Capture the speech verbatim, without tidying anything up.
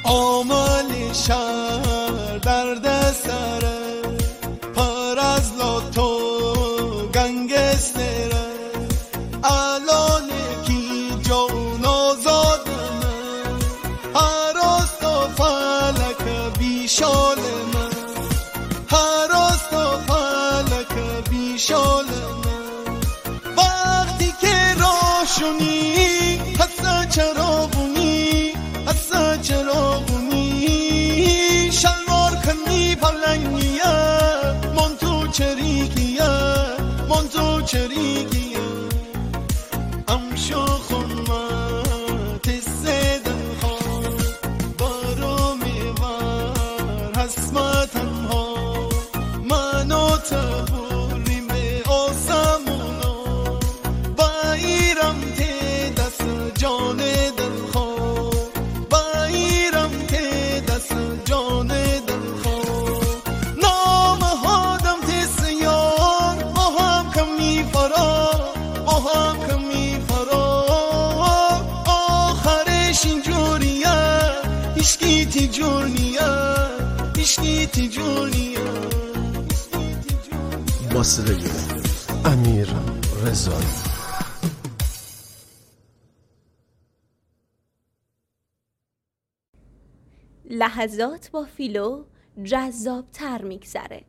آمال شهر درد سره پر از لاتو گنگستره الان کی جون آزادمه هر استا فلک بیشال من هر استا فلک بیشال من وقتی که روشنی حس چراغونی حس چراغونی شلوار کنی پلنگیه من تو چریکیه من تو چریکیه امشو خونمت سدن ها بارو میوار حسمتن ها منو تبوریم آسمونو بایرم ته دست جان دل ها بایرم ته دست جان دل ها نام هادم ته سیار با هم کمی فرا با هم کمی فرا آخرش اینجوریه هیچکی تیجور نیه هیچکی تیجور نیه با صدای امیر رضایی. لحظات با فیلو جذاب تر میگذره.